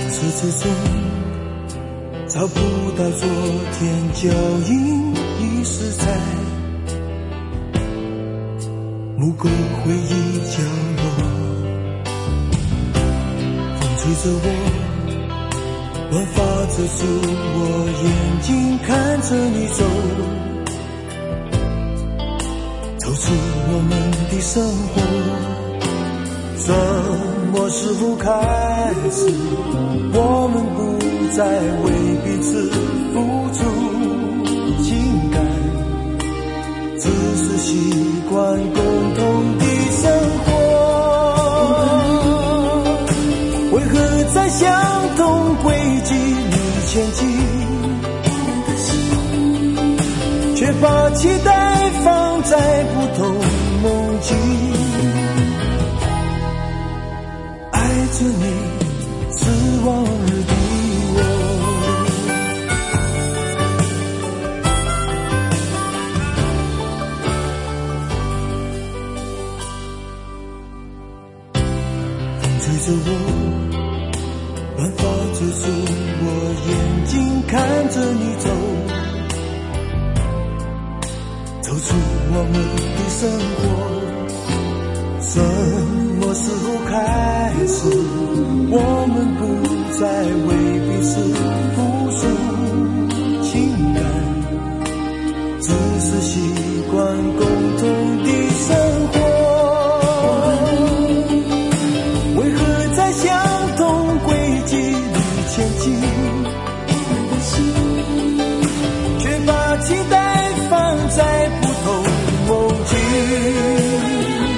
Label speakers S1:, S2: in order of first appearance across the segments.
S1: 车之中找不到昨天，脚印遗失在某个回忆角落。风吹着我，乱发遮住我眼睛，看着你走，走出我们的生活。什么时候开始，我们不再为彼此付出情感，只是习惯共同的生活。为何在相同轨迹里前进，却把期待放在不同梦境？爱着你是往日的我，风吹着我，乱发遮住我眼睛，看着你走，走出我们的生活。什么时候开始，我们不再为彼此付出情感，只是习惯共同的生活。为何在相同轨迹里前进，却把期待放在不同梦境？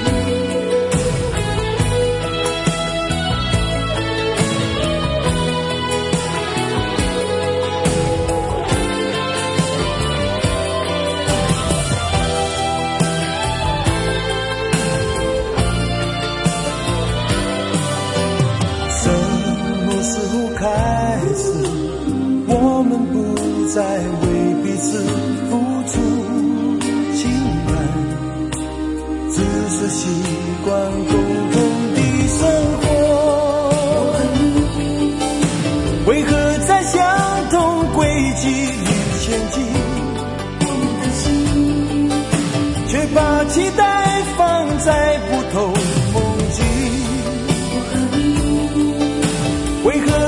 S1: 开始，我们不再为彼此付出情感，只是习惯共同的生活。为何在相同轨迹里前进，却把期待放在不同梦境？为何